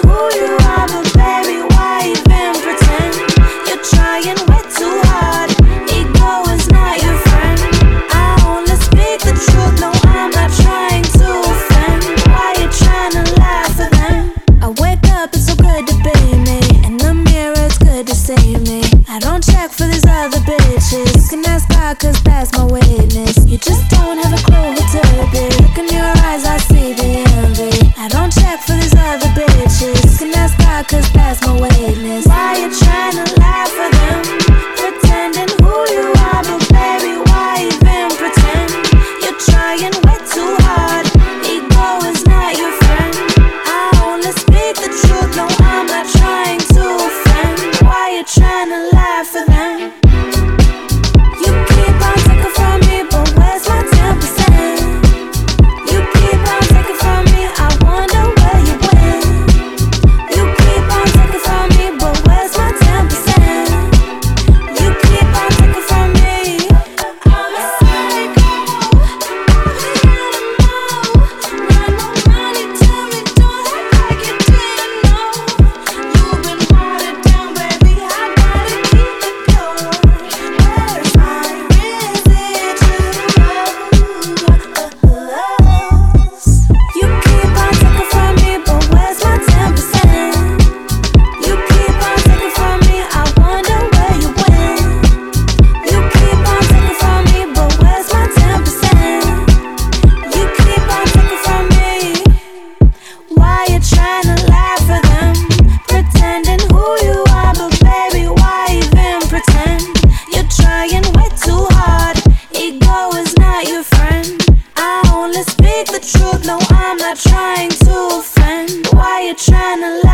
who you are, but baby, why even pretend? You're trying way too hard. Ego is not your friend. I only speak the truth. No, I'm not trying to offend. Why you trying to lie for them? I wake up, it's so good to be me. In the mirror, it's good to see me. I don't check for these other bitches. You can ask God, cause that's my witness. You just don't have a clue who to be. Look in your eyes, I see the envy. I don't check for these other bitches. You can ask God, cause that's my witness. Why you trying to lie for them? Pretending who you are, but baby, why even pretend? You're trying way too hard. Ego is not your friend. I only speak the truth. No, I'm not trying to offend. Why you trying to lie for them? You keep on taking from me, but where's my 10%? You keep on taking from me, I wonder where you went. You keep on taking from me, but where's my 10%? You keep on taking from me. I'm a psycho, not no money, tell me don't act like you didn't know. You've been watered down, baby, I gotta keep it pure. Where's my residuals? You keep on taking from me, but where's my 10%? You keep on taking from me, I wonder where you went. You keep on taking from me, but where's my 10%? You keep on taking from me. Why you trying to lie for them? Pretending who you are, but baby, why even pretend? You're trying way too hard. Ego is not your friend. I only speak the truth. No, I'm not trying to offend. Why you trying to lie?